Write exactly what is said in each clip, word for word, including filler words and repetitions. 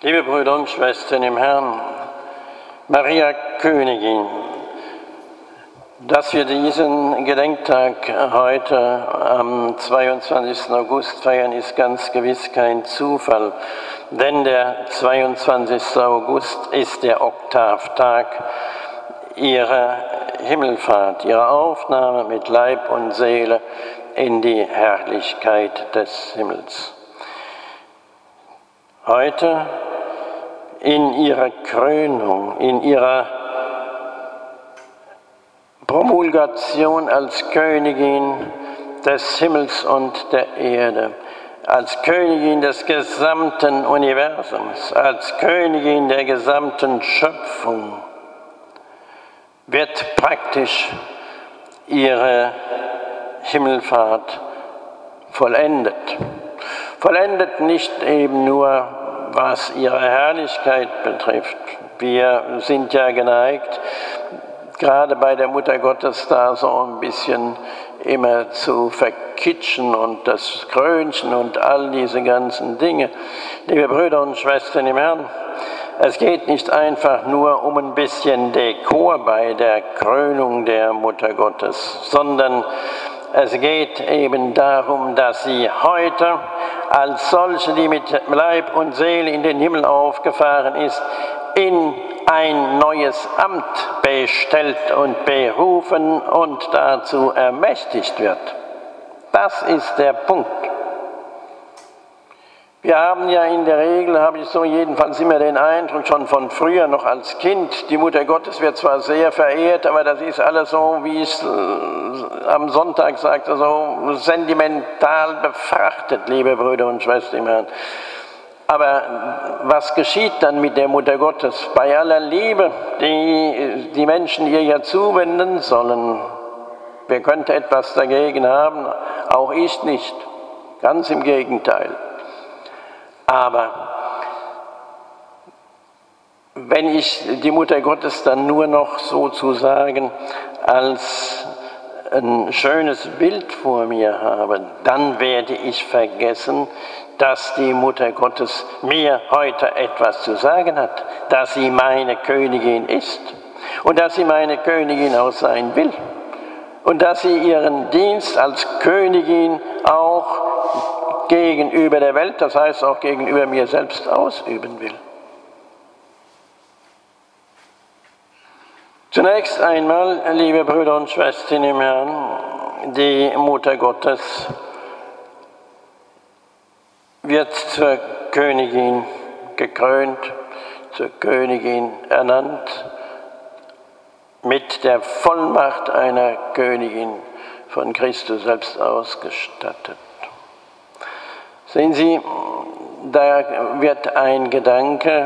Liebe Brüder und Schwestern im Herrn, Maria Königin, dass wir diesen Gedenktag heute am zweiundzwanzigsten August feiern, ist ganz gewiss kein Zufall, denn der zweiundzwanzigste August ist der Oktavtag ihrer Himmelfahrt, ihrer Aufnahme mit Leib und Seele in die Herrlichkeit des Himmels. Heute in ihrer Krönung, in ihrer Promulgation als Königin des Himmels und der Erde, als Königin des gesamten Universums, als Königin der gesamten Schöpfung, wird praktisch ihre Himmelfahrt vollendet. Vollendet nicht eben nur, was ihre Herrlichkeit betrifft. Wir sind ja geneigt, gerade bei der Mutter Gottes da so ein bisschen immer zu verkitschen und das Krönchen und all diese ganzen Dinge. Liebe Brüder und Schwestern im Herrn, es geht nicht einfach nur um ein bisschen Dekor bei der Krönung der Mutter Gottes, sondern es geht eben darum, dass sie heute als solche, die mit Leib und Seele in den Himmel aufgefahren ist, in ein neues Amt bestellt und berufen und dazu ermächtigt wird. Das ist der Punkt. Wir haben ja in der Regel, habe ich so jedenfalls immer den Eindruck, schon von früher noch als Kind, die Mutter Gottes wird zwar sehr verehrt, aber das ist alles so, wie ich am Sonntag sagte, so sentimental befrachtet, liebe Brüder und Schwestern im Herrn. Aber was geschieht dann mit der Mutter Gottes? Bei aller Liebe, die die Menschen ihr ja zuwenden sollen, wer könnte etwas dagegen haben? Auch ich nicht, ganz im Gegenteil. Aber wenn ich die Mutter Gottes dann nur noch sozusagen als ein schönes Bild vor mir habe, dann werde ich vergessen, dass die Mutter Gottes mir heute etwas zu sagen hat, dass sie meine Königin ist und dass sie meine Königin auch sein will und dass sie ihren Dienst als Königin auch gegenüber der Welt, das heißt auch gegenüber mir selbst ausüben will. Zunächst einmal, liebe Brüder und Schwestern im Herrn, die Mutter Gottes wird zur Königin gekrönt, zur Königin ernannt, mit der Vollmacht einer Königin von Christus selbst ausgestattet. Sehen Sie, da wird ein Gedanke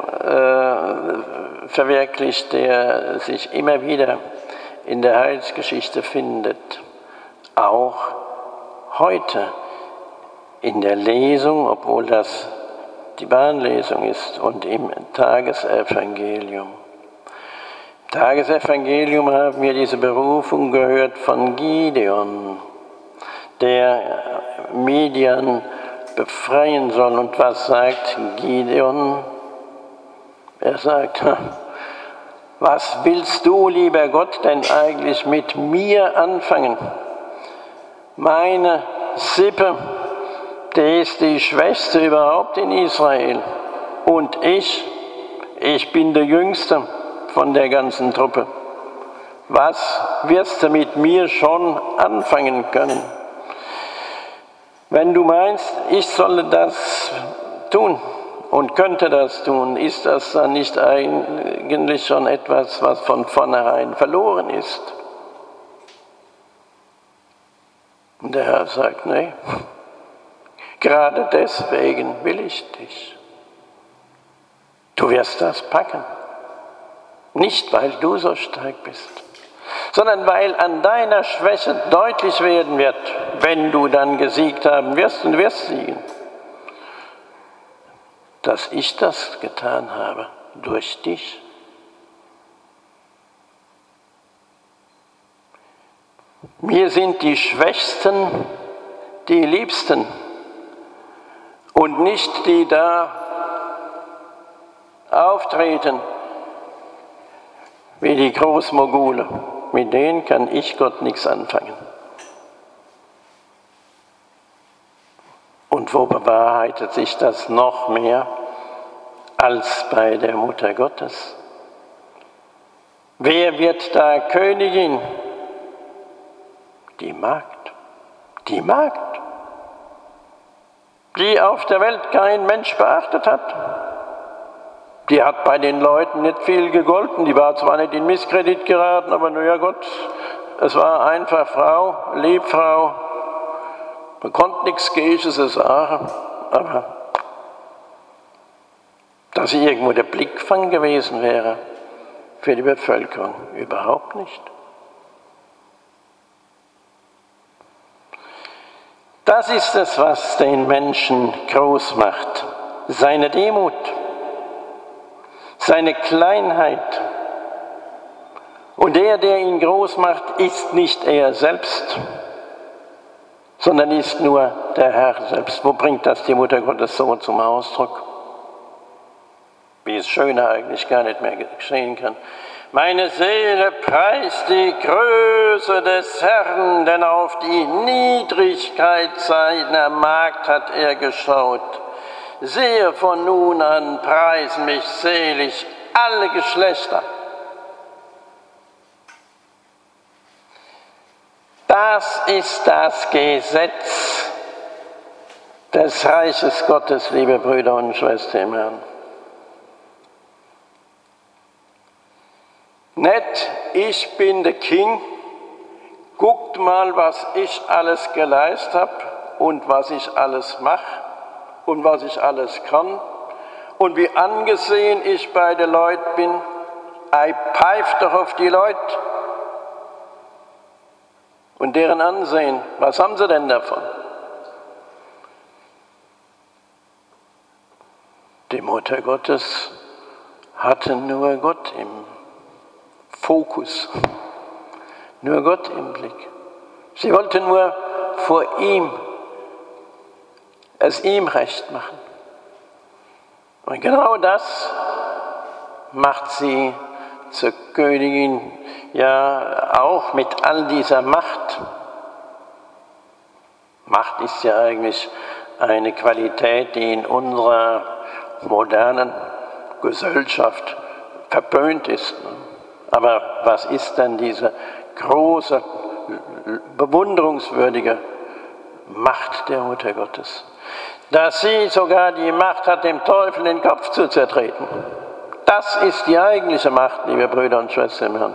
äh, verwirklicht, der sich immer wieder in der Heilsgeschichte findet, auch heute in der Lesung, obwohl das die Bahnlesung ist, und im Tagesevangelium. Im Tagesevangelium haben wir diese Berufung gehört von Gideon, der Midian befreien soll. Und was sagt Gideon? Er sagt, was willst du, lieber Gott, denn eigentlich mit mir anfangen? Meine Sippe, die ist die schwächste überhaupt in Israel. Und ich, ich bin der Jüngste von der ganzen Truppe. Was wirst du mit mir schon anfangen können? Wenn du meinst, ich solle das tun und könnte das tun, ist das dann nicht eigentlich schon etwas, was von vornherein verloren ist? Und der Herr sagt, nee, gerade deswegen will ich dich. Du wirst das packen. Nicht, weil du so stark bist, sondern weil an deiner Schwäche deutlich werden wird, wenn du dann gesiegt haben wirst und wirst siegen, dass ich das getan habe durch dich. Mir sind die Schwächsten die Liebsten und nicht die da auftreten wie die Großmogule. Mit denen kann ich Gott nichts anfangen. Und wo bewahrheitet sich das noch mehr als bei der Mutter Gottes? Wer wird da Königin? Die Magd. Die Magd, die auf der Welt kein Mensch beachtet hat. Die hat bei den Leuten nicht viel gegolten. Die war zwar nicht in Misskredit geraten, aber naja Gott, es war einfach Frau, Liebfrau. Man konnte nichts gegen sie sagen, aber dass sie irgendwo der Blickfang gewesen wäre für die Bevölkerung, überhaupt nicht. Das ist es, was den Menschen groß macht. Seine Demut, seine Kleinheit. Und der, der ihn groß macht, ist nicht er selbst, sondern ist nur der Herr selbst. Wo bringt das die Mutter Gottes so zum Ausdruck? Wie es schöner eigentlich gar nicht mehr geschehen kann. Meine Seele preist die Größe des Herrn, denn auf die Niedrigkeit seiner Magd hat er geschaut. Siehe, von nun an preisen mich selig alle Geschlechter. Das ist das Gesetz des Reiches Gottes, liebe Brüder und Schwestern im Herrn. Nicht, ich bin der King, guckt mal, was ich alles geleistet habe und was ich alles mache und was ich alles kann und wie angesehen ich bei den Leuten bin. Ich pfeife doch auf die Leute und deren Ansehen. Was haben sie denn davon? Die Mutter Gottes hatte nur Gott im Fokus, nur Gott im Blick. Sie wollte nur vor ihm, es ihm recht machen. Und genau das macht sie zur Königin, ja auch mit all dieser Macht. Macht ist ja eigentlich eine Qualität, die in unserer modernen Gesellschaft verpönt ist. Aber was ist denn diese große, bewunderungswürdige Macht der Mutter Gottes? Dass sie sogar die Macht hat, dem Teufel den Kopf zu zertreten. Das ist die eigentliche Macht, liebe Brüder und Schwestern im Herrn.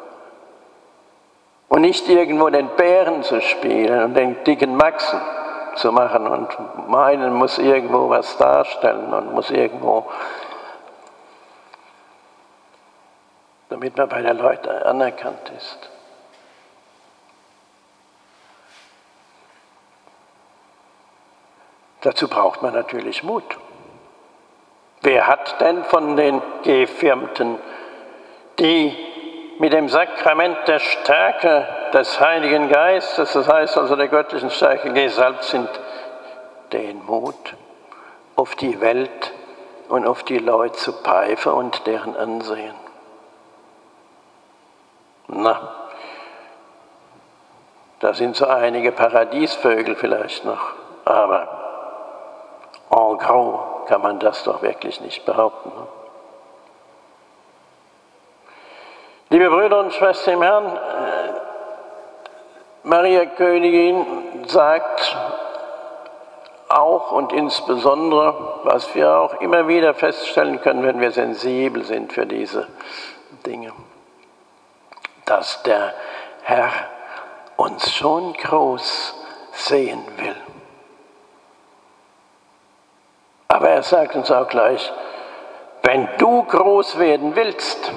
Und nicht irgendwo den Bären zu spielen und den dicken Maxen zu machen und meinen, muss irgendwo was darstellen und muss irgendwo, damit man bei den Leuten anerkannt ist. Dazu braucht man natürlich Mut. Wer hat denn von den Gefirmten, die mit dem Sakrament der Stärke des Heiligen Geistes, das heißt also der göttlichen Stärke, gesalbt sind, den Mut, auf die Welt und auf die Leute zu pfeifen und deren Ansehen? Na, da sind so einige Paradiesvögel vielleicht noch, aber en gros kann man das doch wirklich nicht behaupten. Liebe Brüder und Schwestern im Herrn, Maria Königin sagt auch und insbesondere, was wir auch immer wieder feststellen können, wenn wir sensibel sind für diese Dinge, dass der Herr uns schon groß sehen will. Aber er sagt uns auch gleich, wenn du groß werden willst,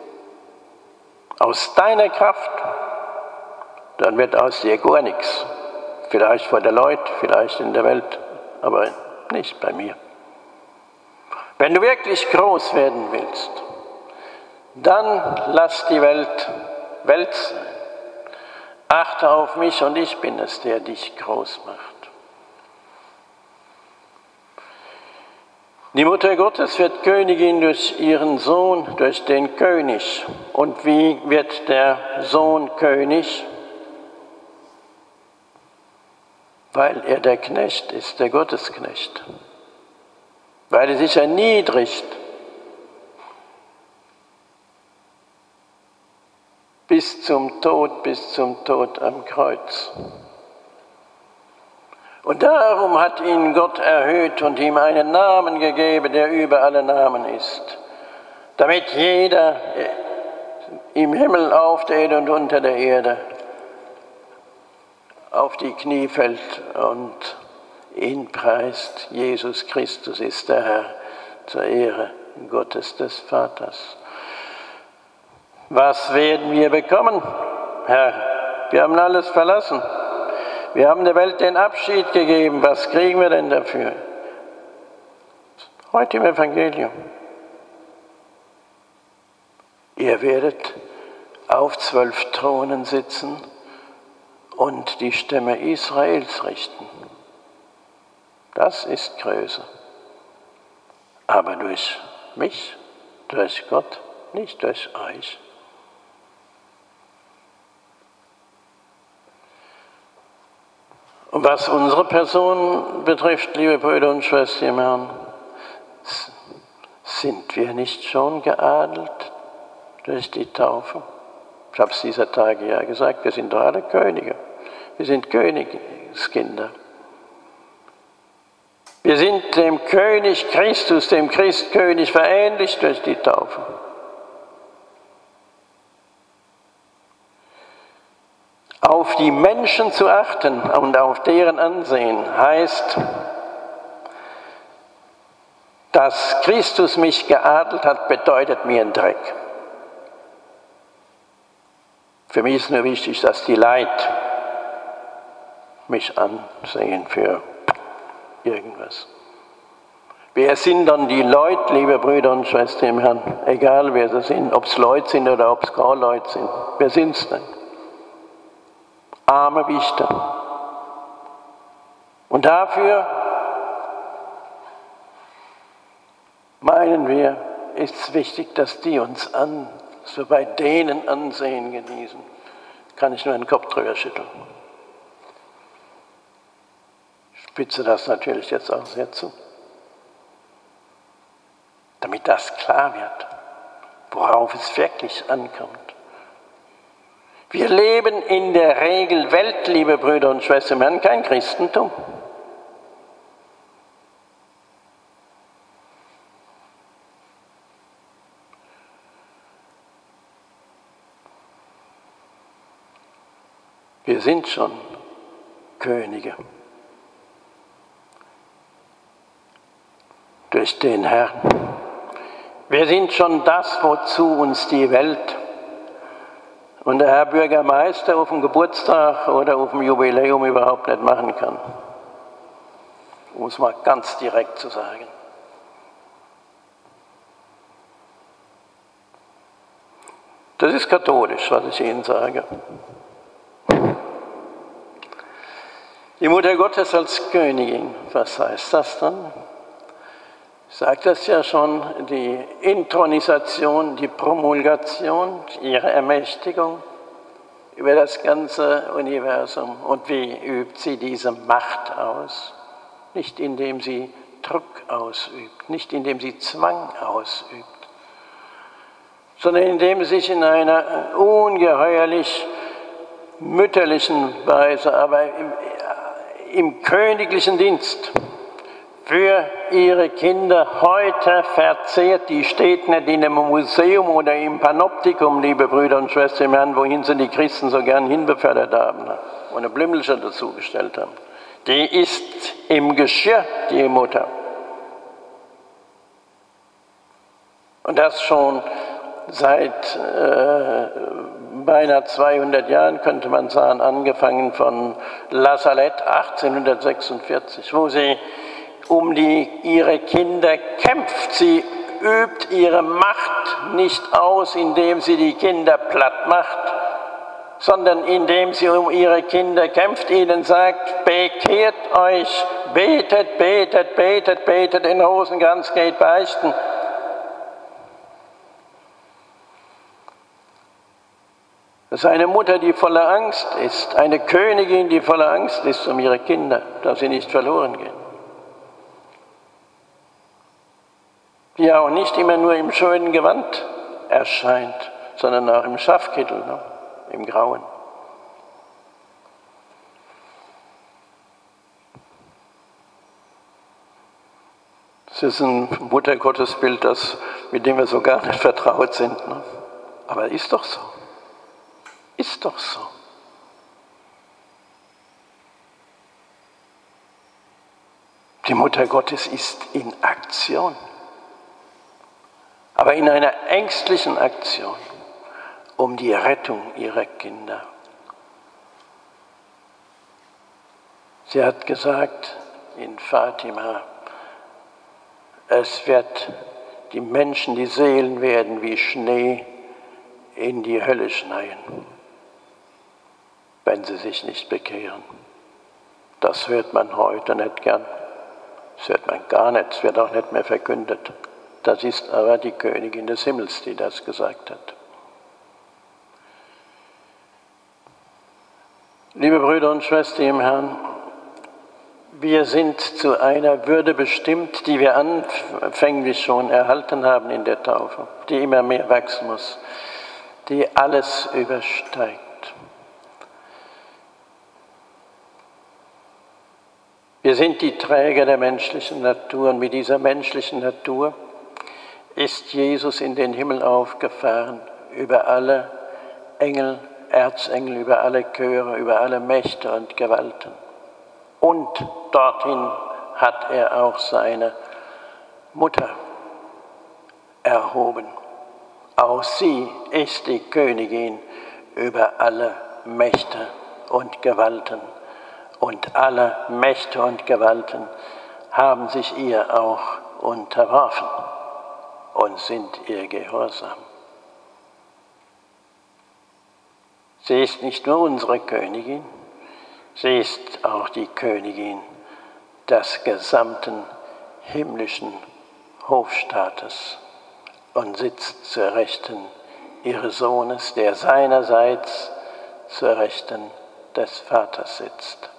aus deiner Kraft, dann wird aus dir gar nichts. Vielleicht vor der Leute, vielleicht in der Welt, aber nicht bei mir. Wenn du wirklich groß werden willst, dann lass die Welt Welt sein. Achte auf mich und ich bin es, der dich groß macht. Die Mutter Gottes wird Königin durch ihren Sohn, durch den König. Und wie wird der Sohn König? Weil er der Knecht ist, der Gottesknecht. Weil er sich erniedrigt bis zum Tod, bis zum Tod am Kreuz. Und darum hat ihn Gott erhöht und ihm einen Namen gegeben, der über alle Namen ist, damit jeder im Himmel, auf der Erde und unter der Erde auf die Knie fällt und ihn preist. Jesus Christus ist der Herr, zur Ehre Gottes des Vaters. Was werden wir bekommen, Herr? Wir haben alles verlassen. Wir haben der Welt den Abschied gegeben. Was kriegen wir denn dafür? Heute im Evangelium. Ihr werdet auf zwölf Thronen sitzen und die Stämme Israels richten. Das ist Größe. Aber durch mich, durch Gott, nicht durch euch. Und was unsere Person betrifft, liebe Brüder und Schwestern im Herrn, sind wir nicht schon geadelt durch die Taufe? Ich habe es dieser Tage ja gesagt, wir sind doch alle Könige. Wir sind Königskinder. Wir sind dem König Christus, dem Christkönig, verähnlicht durch die Taufe. Auf die Menschen zu achten und auf deren Ansehen heißt, dass Christus mich geadelt hat, bedeutet mir ein Dreck. Für mich ist nur wichtig, dass die Leute mich ansehen für irgendwas. Wer sind dann die Leute, liebe Brüder und Schwestern im Herrn? Egal wer sie sind, ob es Leute sind oder ob es gar Leute sind. Wer sind es denn? Arme Wichter. Und dafür, meinen wir, ist es wichtig, dass die uns an, dass wir bei denen Ansehen genießen. Kann ich nur den Kopf drüber schütteln. Ich spitze das natürlich jetzt auch sehr zu. Damit das klar wird, worauf es wirklich ankommt. Wir leben in der Regel Welt, liebe Brüder und Schwestern, wir haben kein Christentum. Wir sind schon Könige durch den Herrn. Wir sind schon das, wozu uns die Welt und der Herr Bürgermeister auf dem Geburtstag oder auf dem Jubiläum überhaupt nicht machen kann. Um es mal ganz direkt zu sagen. Das ist katholisch, was ich Ihnen sage. Die Mutter Gottes als Königin, was heißt das dann? Ich sage das ja schon, die Inthronisation, die Promulgation, ihre Ermächtigung über das ganze Universum. Und wie übt sie diese Macht aus? Nicht indem sie Druck ausübt, nicht indem sie Zwang ausübt, sondern indem sie sich in einer ungeheuerlich mütterlichen Weise, aber im, im königlichen Dienst für ihre Kinder heute verzehrt. Die steht nicht in einem Museum oder im Panoptikum, liebe Brüder und Schwestern im Herrn, wohin sie die Christen so gern hinbefördert haben und eine Blümchen dazu gestellt haben. Die ist im Geschirr, die Mutter. Und das schon seit äh, beinahe zweihundert Jahren, könnte man sagen, angefangen von La Salette achtzehnhundertsechsundvierzig, wo sie um die, ihre Kinder kämpft. Sie übt ihre Macht nicht aus, indem sie die Kinder platt macht, sondern indem sie um ihre Kinder kämpft, ihnen sagt, bekehrt euch, betet, betet, betet, betet, in Rosenkranz geht beichten. Das ist eine Mutter, die voller Angst ist, eine Königin, die voller Angst ist um ihre Kinder, dass sie nicht verloren gehen. Die auch nicht immer nur im schönen Gewand erscheint, sondern auch im Schafkittel, ne? Im Grauen. Das ist ein Muttergottesbild, das, mit dem wir so gar nicht vertraut sind. Ne? Aber ist doch so. Ist doch so. Die Mutter Gottes ist in Aktion. Aber in einer ängstlichen Aktion um die Rettung ihrer Kinder. Sie hat gesagt in Fatima, es wird die Menschen, die Seelen werden wie Schnee in die Hölle schneien, wenn sie sich nicht bekehren. Das hört man heute nicht gern. Das hört man gar nicht, es wird auch nicht mehr verkündet. Das ist aber die Königin des Himmels, die das gesagt hat. Liebe Brüder und Schwestern im Herrn, wir sind zu einer Würde bestimmt, die wir anfänglich schon erhalten haben in der Taufe, die immer mehr wachsen muss, die alles übersteigt. Wir sind die Träger der menschlichen Natur und mit dieser menschlichen Natur ist Jesus in den Himmel aufgefahren, über alle Engel, Erzengel, über alle Chöre, über alle Mächte und Gewalten. Und dorthin hat er auch seine Mutter erhoben. Auch sie ist die Königin über alle Mächte und Gewalten. Und alle Mächte und Gewalten haben sich ihr auch unterworfen und sind ihr gehorsam. Sie ist nicht nur unsere Königin, sie ist auch die Königin des gesamten himmlischen Hofstaates und sitzt zur Rechten ihres Sohnes, der seinerseits zur Rechten des Vaters sitzt.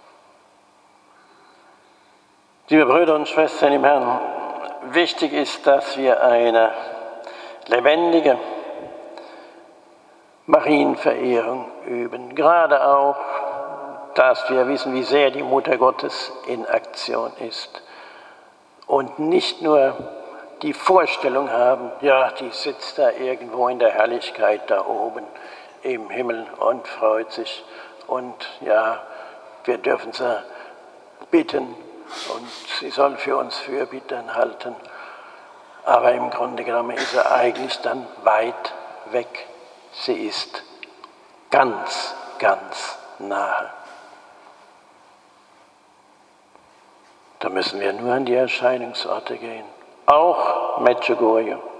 Liebe Brüder und Schwestern im Herrn, wichtig ist, dass wir eine lebendige Marienverehrung üben. Gerade auch, dass wir wissen, wie sehr die Mutter Gottes in Aktion ist. Und nicht nur die Vorstellung haben, ja, die sitzt da irgendwo in der Herrlichkeit da oben im Himmel und freut sich. Und ja, wir dürfen sie bitten und sie soll für uns Fürbitten halten. Aber im Grunde genommen ist sie eigentlich dann weit weg. Sie ist ganz, ganz nahe. Da müssen wir nur an die Erscheinungsorte gehen. Auch Medjugorje.